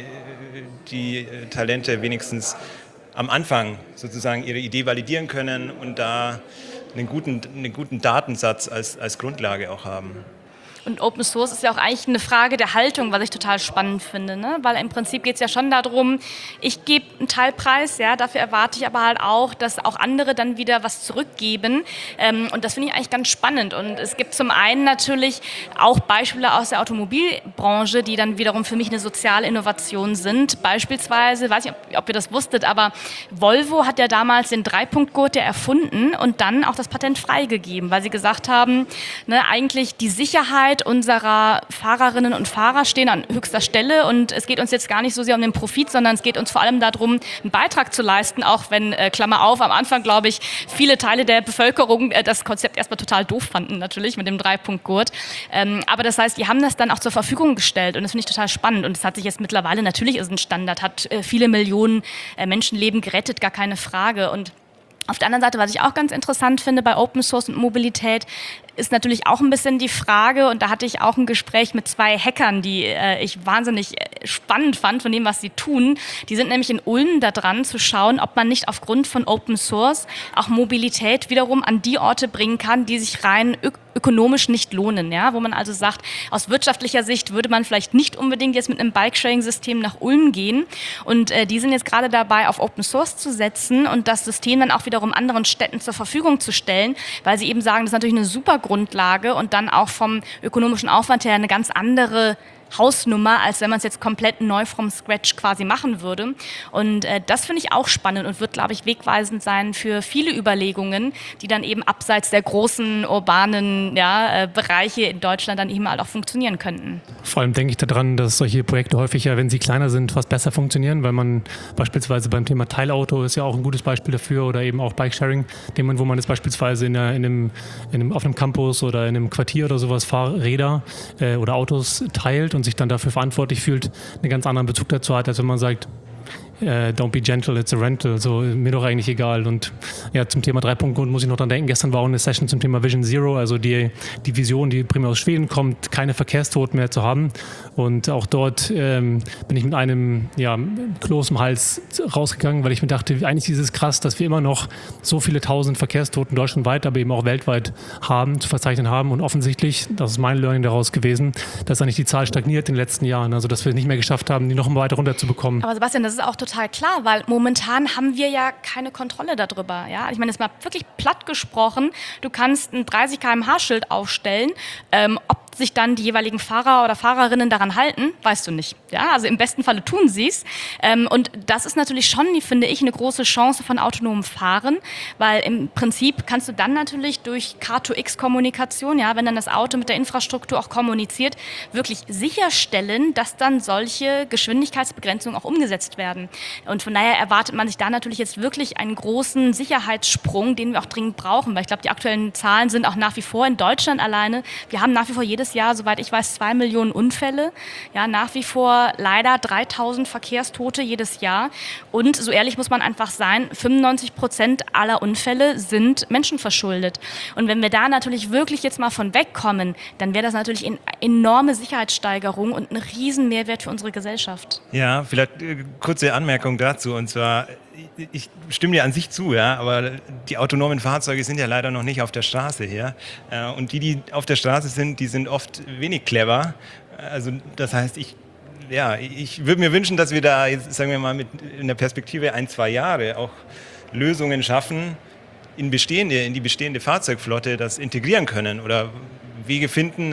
die Talente wenigstens am Anfang sozusagen ihre Idee validieren können und da einen guten, einen guten Datensatz als, als Grundlage auch haben. Und Open Source ist ja auch eigentlich eine Frage der Haltung, was ich total spannend finde, ne? Weil im Prinzip geht es ja schon darum, ich gebe einen Teilpreis, ja, dafür erwarte ich aber halt auch, dass auch andere dann wieder was zurückgeben. Ähm, und das finde ich eigentlich ganz spannend. Und es gibt zum einen natürlich auch Beispiele aus der Automobilbranche, die dann wiederum für mich eine soziale Innovation sind. Beispielsweise, weiß nicht, ob, ob ihr das wusstet, aber Volvo hat ja damals den Drei-Punkt-Gurt ja erfunden und dann auch das Patent freigegeben, weil sie gesagt haben, ne, eigentlich die Sicherheit unserer Fahrerinnen und Fahrer stehen an höchster Stelle und es geht uns jetzt gar nicht so sehr um den Profit, sondern es geht uns vor allem darum, einen Beitrag zu leisten, auch wenn, äh, Klammer auf, am Anfang, glaube ich, viele Teile der Bevölkerung äh, das Konzept erstmal total doof fanden, natürlich, mit dem Drei-Punkt-Gurt. Ähm, aber das heißt, die haben das dann auch zur Verfügung gestellt und das finde ich total spannend und es hat sich jetzt mittlerweile, natürlich ist ein Standard, hat äh, viele Millionen äh, Menschenleben gerettet, gar keine Frage. Und auf der anderen Seite, was ich auch ganz interessant finde bei Open Source und Mobilität, ist natürlich auch ein bisschen die Frage, und da hatte ich auch ein Gespräch mit zwei Hackern, die äh, ich wahnsinnig spannend fand von dem, was sie tun. Die sind nämlich in Ulm da dran zu schauen, ob man nicht aufgrund von Open Source auch Mobilität wiederum an die Orte bringen kann, die sich rein ök- ökonomisch nicht lohnen. Ja? Wo man also sagt, aus wirtschaftlicher Sicht würde man vielleicht nicht unbedingt jetzt mit einem Bike-Sharing-System nach Ulm gehen. Und äh, die sind jetzt gerade dabei, auf Open Source zu setzen und das System dann auch wiederum anderen Städten zur Verfügung zu stellen, weil sie eben sagen, das ist natürlich eine super Grundlage und dann auch vom ökonomischen Aufwand her eine ganz andere Hausnummer, als wenn man es jetzt komplett neu from scratch quasi machen würde. Und äh, das finde ich auch spannend und wird, glaube ich, wegweisend sein für viele Überlegungen, die dann eben abseits der großen urbanen ja, äh, Bereiche in Deutschland dann eben halt auch funktionieren könnten. Vor allem denke ich daran, dass solche Projekte häufig ja, wenn sie kleiner sind, fast besser funktionieren, weil man beispielsweise beim Thema Teilauto ist ja auch ein gutes Beispiel dafür oder eben auch Bike-Sharing, wo man jetzt beispielsweise in, einer, in, einem, in einem, auf einem Campus oder in einem Quartier oder sowas Fahrräder äh, oder Autos teilt und sich dann dafür verantwortlich fühlt, einen ganz anderen Bezug dazu hat, als wenn man sagt, Uh, don't be gentle, it's a rental, so mir doch eigentlich egal. Und ja, zum Thema Drei-Punkt-Gurt muss ich noch dran denken, gestern war auch eine Session zum Thema Vision Zero, also die, die Vision, die primär aus Schweden kommt, keine Verkehrstoten mehr zu haben. Und auch dort ähm, bin ich mit einem ja, Kloß im Hals rausgegangen, weil ich mir dachte, eigentlich ist es krass, dass wir immer noch so viele tausend Verkehrstoten deutschlandweit, aber eben auch weltweit haben, zu verzeichnen haben. Und offensichtlich, das ist mein Learning daraus gewesen, dass eigentlich die Zahl stagniert in den letzten Jahren, also dass wir es nicht mehr geschafft haben, die noch mal weiter runterzubekommen. Aber Sebastian, das ist auch total klar, weil momentan haben wir ja keine Kontrolle darüber. Ja? Ich meine, jetzt mal wirklich platt gesprochen, du kannst ein dreißig Kilometer pro Stunde Schild aufstellen, ähm, ob sich dann die jeweiligen Fahrer oder Fahrerinnen daran halten, weißt du nicht. Ja? Also im besten Falle tun sie es. Ähm, und das ist natürlich schon, finde ich, eine große Chance von autonomem Fahren, weil im Prinzip kannst du dann natürlich durch K zwei X-Kommunikation, ja, wenn dann das Auto mit der Infrastruktur auch kommuniziert, wirklich sicherstellen, dass dann solche Geschwindigkeitsbegrenzungen auch umgesetzt werden. Und von daher erwartet man sich da natürlich jetzt wirklich einen großen Sicherheitssprung, den wir auch dringend brauchen, weil ich glaube, die aktuellen Zahlen sind auch nach wie vor in Deutschland alleine. Wir haben nach wie vor jedes Jahr, soweit ich weiß, zwei Millionen Unfälle. Ja, nach wie vor leider dreitausend Verkehrstote jedes Jahr. Und so ehrlich muss man einfach sein, fünfundneunzig Prozent aller Unfälle sind menschenverschuldet. Und wenn wir da natürlich wirklich jetzt mal von wegkommen, dann wäre das natürlich eine enorme Sicherheitssteigerung und ein riesen Mehrwert für unsere Gesellschaft. Ja, vielleicht äh, kurze Anmerkung dazu. Und zwar, ich stimme dir an sich zu, ja, aber die autonomen Fahrzeuge sind ja leider noch nicht auf der Straße hier. Äh, und die, die auf der Straße sind, die sind oft wenig clever. Also das heißt, ich ja, ich würde mir wünschen, dass wir da jetzt, sagen wir mal, mit in der Perspektive ein, zwei Jahre auch Lösungen schaffen, in bestehende, in die bestehende Fahrzeugflotte das integrieren können oder Wege finden,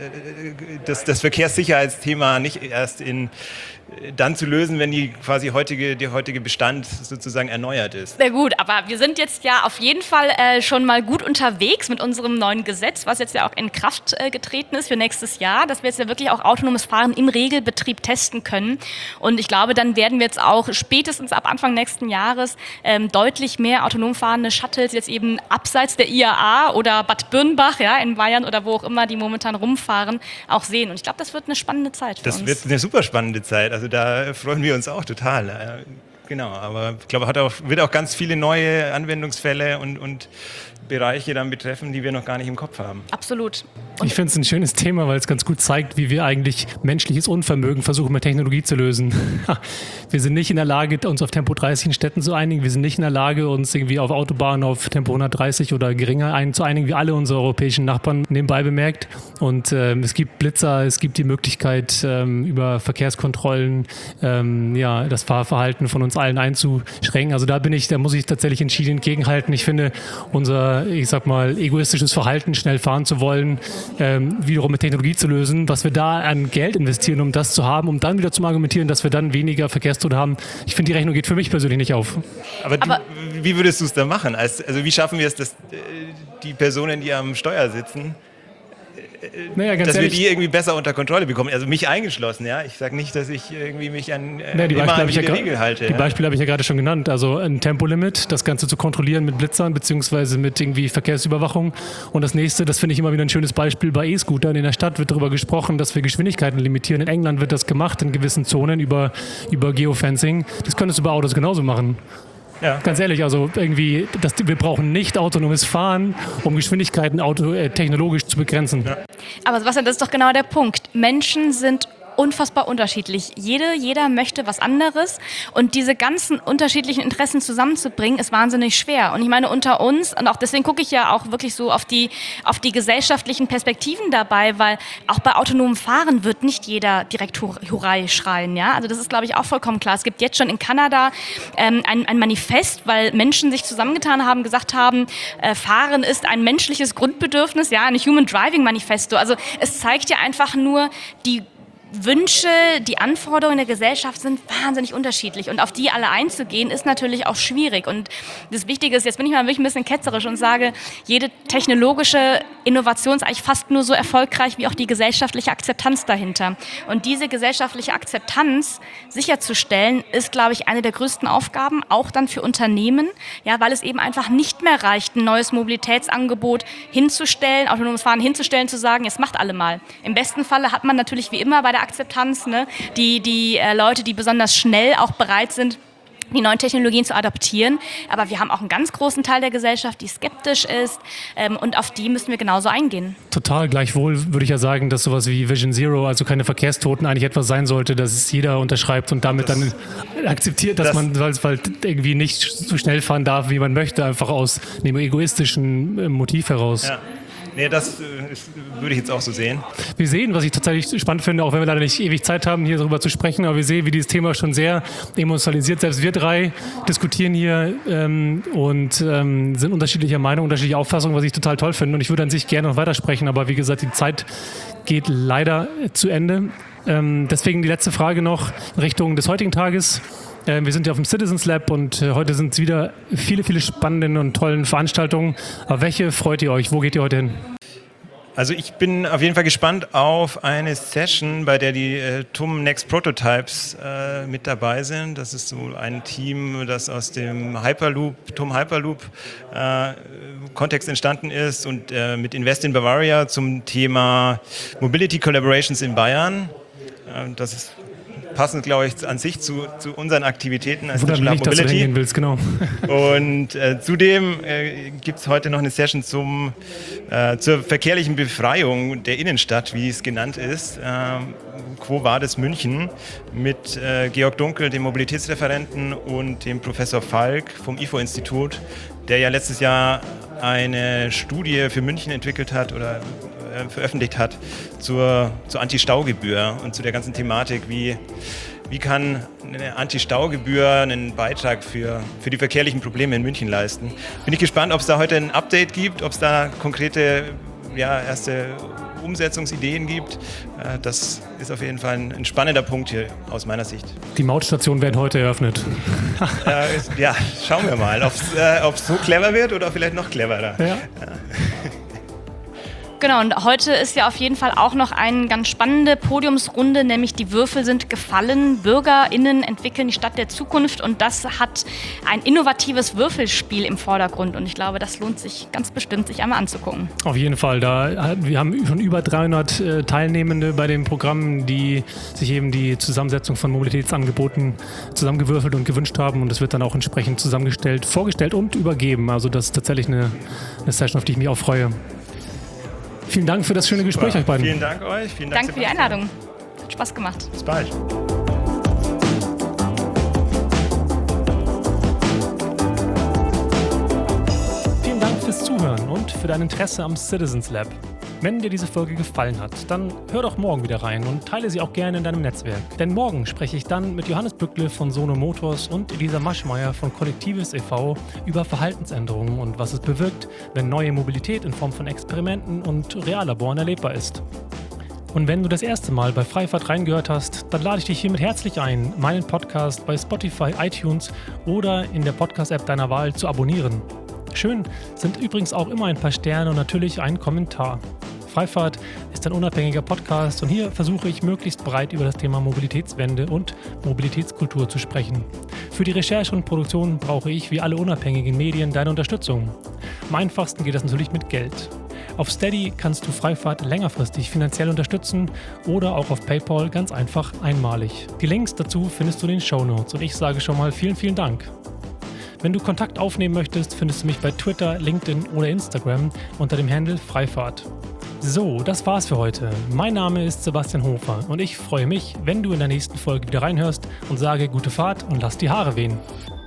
das, das Verkehrssicherheitsthema nicht erst in, dann zu lösen, wenn die quasi heutige, der heutige Bestand sozusagen erneuert ist. Sehr gut, aber wir sind jetzt ja auf jeden Fall äh, schon mal gut unterwegs mit unserem neuen Gesetz, was jetzt ja auch in Kraft äh, getreten ist für nächstes Jahr, dass wir jetzt ja wirklich auch autonomes Fahren im Regelbetrieb testen können. Und ich glaube, dann werden wir jetzt auch spätestens ab Anfang nächsten Jahres ähm, deutlich mehr autonom fahrende Shuttles jetzt eben abseits der I A A oder Bad Birnbach, ja, in Bayern oder wo auch immer die momentan rumfahren, auch sehen. Und ich glaube, das wird eine spannende Zeit für das uns. Das wird eine super spannende Zeit. Also da freuen wir uns auch total. genau. Aber ich glaube, hat auch, wird auch ganz viele neue Anwendungsfälle und, und Bereiche dann betreffen, die wir noch gar nicht im Kopf haben. Absolut. Und ich finde es ein schönes Thema, weil es ganz gut zeigt, wie wir eigentlich menschliches Unvermögen versuchen, mit Technologie zu lösen. Wir sind nicht in der Lage, uns auf Tempo dreißig in Städten zu einigen. Wir sind nicht in der Lage, uns irgendwie auf Autobahnen auf Tempo hundertdreißig oder geringer ein, zu einigen, wie alle unsere europäischen Nachbarn nebenbei bemerkt. Und ähm, es gibt Blitzer, es gibt die Möglichkeit, ähm, über Verkehrskontrollen ähm, ja, das Fahrverhalten von uns allen einzuschränken. Also da bin ich, da muss ich tatsächlich entschieden entgegenhalten. Ich finde, unser, ich sag mal, egoistisches Verhalten, schnell fahren zu wollen, ähm, wiederum mit Technologie zu lösen, was wir da an Geld investieren, um das zu haben, um dann wieder zu argumentieren, dass wir dann weniger Verkehrstote haben. Ich finde, die Rechnung geht für mich persönlich nicht auf. Aber, Aber du, wie würdest du es da machen? Also, also wie schaffen wir es, dass die Personen, die am Steuer sitzen, Naja, ganz dass ehrlich, wir die irgendwie besser unter Kontrolle bekommen. Also mich eingeschlossen, ja. Ich sage nicht, dass ich irgendwie mich an äh, naja, die immer Beispiele an habe ich, ja jede Regel halte. die ja. Beispiele habe ich ja gerade schon genannt. Also ein Tempolimit, das Ganze zu kontrollieren mit Blitzern beziehungsweise mit irgendwie Verkehrsüberwachung. Und das nächste, das finde ich immer wieder ein schönes Beispiel bei E-Scootern. In der Stadt wird darüber gesprochen, dass wir Geschwindigkeiten limitieren. In England wird das gemacht in gewissen Zonen über, über Geofencing. Das könntest du bei Autos genauso machen. Ja. Ganz ehrlich, also irgendwie, das, wir brauchen nicht autonomes Fahren, um Geschwindigkeiten auto, äh, technologisch zu begrenzen. Ja. Aber Sebastian, das ist doch genau der Punkt. Menschen sind unfassbar unterschiedlich. Jede, jeder möchte was anderes und diese ganzen unterschiedlichen Interessen zusammenzubringen, ist wahnsinnig schwer. Und ich meine, unter uns, und auch deswegen gucke ich ja auch wirklich so auf die, auf die gesellschaftlichen Perspektiven dabei, weil auch bei autonomem Fahren wird nicht jeder direkt Hurra schreien. Ja? Also das ist, glaube ich, auch vollkommen klar. Es gibt jetzt schon in Kanada ähm, ein, ein Manifest, weil Menschen sich zusammengetan haben, gesagt haben, äh, Fahren ist ein menschliches Grundbedürfnis, ja, ein Human Driving Manifesto. Also es zeigt ja einfach nur, die Wünsche, die Anforderungen der Gesellschaft sind wahnsinnig unterschiedlich und auf die alle einzugehen, ist natürlich auch schwierig. Und das Wichtige ist, jetzt bin ich mal wirklich ein bisschen ketzerisch und sage, jede technologische Innovation ist eigentlich fast nur so erfolgreich wie auch die gesellschaftliche Akzeptanz dahinter. Und diese gesellschaftliche Akzeptanz sicherzustellen, ist, glaube ich, eine der größten Aufgaben, auch dann für Unternehmen, ja, weil es eben einfach nicht mehr reicht, ein neues Mobilitätsangebot hinzustellen, autonomes Fahren hinzustellen, zu sagen, jetzt macht alle mal. Im besten Falle hat man natürlich wie immer bei der Akzeptanz, ne? Die, die äh, Leute, die besonders schnell auch bereit sind, die neuen Technologien zu adaptieren. Aber wir haben auch einen ganz großen Teil der Gesellschaft, die skeptisch ist ähm, und auf die müssen wir genauso eingehen. Total. Gleichwohl würde ich ja sagen, dass sowas wie Vision Zero, also keine Verkehrstoten, eigentlich etwas sein sollte, dass es jeder unterschreibt und damit das, dann akzeptiert, dass das, man weil es halt irgendwie nicht so schnell fahren darf, wie man möchte, einfach aus einem egoistischen Motiv heraus. Ja. Nee, das äh, ist, würde ich jetzt auch so sehen. Wir sehen, was ich tatsächlich spannend finde, auch wenn wir leider nicht ewig Zeit haben, hier darüber zu sprechen, aber wir sehen, wie dieses Thema schon sehr emotionalisiert. Selbst wir drei diskutieren hier ähm, und ähm, sind unterschiedlicher Meinung, unterschiedlicher Auffassung, was ich total toll finde. Und ich würde an sich gerne noch weitersprechen, aber wie gesagt, die Zeit geht leider zu Ende. Ähm, deswegen die letzte Frage noch in Richtung des heutigen Tages. Wir sind ja auf dem Citizens Lab und heute sind es wieder viele, viele spannende und tollen Veranstaltungen. Aber welche freut ihr euch? Wo geht ihr heute hin? Also ich bin auf jeden Fall gespannt auf eine Session, bei der die äh, T U M Next Prototypes äh, mit dabei sind. Das ist so ein Team, das aus dem Hyperloop, T U M Hyperloop äh, Kontext entstanden ist und äh, mit Invest in Bavaria zum Thema Mobility Collaborations in Bayern. Äh, das ist passend, glaube ich, an sich zu, zu unseren Aktivitäten als Digital Mobility. Dass du hingehen willst, genau. Und äh, zudem äh, gibt es heute noch eine Session zum, äh, zur verkehrlichen Befreiung der Innenstadt, wie es genannt ist. Äh, Quo Vadis München mit äh, Georg Dunkel, dem Mobilitätsreferenten, und dem Professor Falk vom I F O-Institut, der ja letztes Jahr eine Studie für München entwickelt hat oder äh, veröffentlicht hat zur, zur Anti-Staugebühr und zu der ganzen Thematik, wie, wie kann eine Anti-Staugebühr einen Beitrag für, für die verkehrlichen Probleme in München leisten. Bin ich gespannt, ob es da heute ein Update gibt, ob es da konkrete, ja, erste Umsetzungsideen gibt. Äh, das ist auf jeden Fall ein, ein spannender Punkt hier aus meiner Sicht. Die Mautstationen werden heute eröffnet. äh, ja, schauen wir mal, ob es äh, so clever wird oder vielleicht noch cleverer. Ja. Ja. Genau, und heute ist ja auf jeden Fall auch noch eine ganz spannende Podiumsrunde, nämlich die Würfel sind gefallen. BürgerInnen entwickeln die Stadt der Zukunft und das hat ein innovatives Würfelspiel im Vordergrund und ich glaube, das lohnt sich ganz bestimmt, sich einmal anzugucken. Auf jeden Fall, da, wir haben schon über dreihundert äh, Teilnehmende bei dem Programm, die sich eben die Zusammensetzung von Mobilitätsangeboten zusammengewürfelt und gewünscht haben und das wird dann auch entsprechend zusammengestellt, vorgestellt und übergeben. Also das ist tatsächlich eine, eine Session, auf die ich mich auch freue. Vielen Dank für das schöne Gespräch, euch beiden. Vielen Dank euch. Vielen Dank Danke für die Einladung. Hat Spaß gemacht. Bis bald. Vielen Dank fürs Zuhören und für dein Interesse am Citizens Lab. Wenn dir diese Folge gefallen hat, dann hör doch morgen wieder rein und teile sie auch gerne in deinem Netzwerk. Denn morgen spreche ich dann mit Johannes Bückle von Sono Motors und Elisa Maschmeyer von Kollektives e V über Verhaltensänderungen und was es bewirkt, wenn neue Mobilität in Form von Experimenten und Reallaboren erlebbar ist. Und wenn du das erste Mal bei Freifahrt reingehört hast, dann lade ich dich hiermit herzlich ein, meinen Podcast bei Spotify, iTunes oder in der Podcast-App deiner Wahl zu abonnieren. Schön sind übrigens auch immer ein paar Sterne und natürlich ein Kommentar. Freifahrt ist ein unabhängiger Podcast und hier versuche ich möglichst breit über das Thema Mobilitätswende und Mobilitätskultur zu sprechen. Für die Recherche und Produktion brauche ich wie alle unabhängigen Medien deine Unterstützung. Am einfachsten geht das natürlich mit Geld. Auf Steady kannst du Freifahrt längerfristig finanziell unterstützen oder auch auf PayPal ganz einfach einmalig. Die Links dazu findest du in den Shownotes und ich sage schon mal vielen, vielen Dank. Wenn du Kontakt aufnehmen möchtest, findest du mich bei Twitter, LinkedIn oder Instagram unter dem Handle Freifahrt. So, das war's für heute. Mein Name ist Sebastian Hofer und ich freue mich, wenn du in der nächsten Folge wieder reinhörst und sage gute Fahrt und lass die Haare wehen.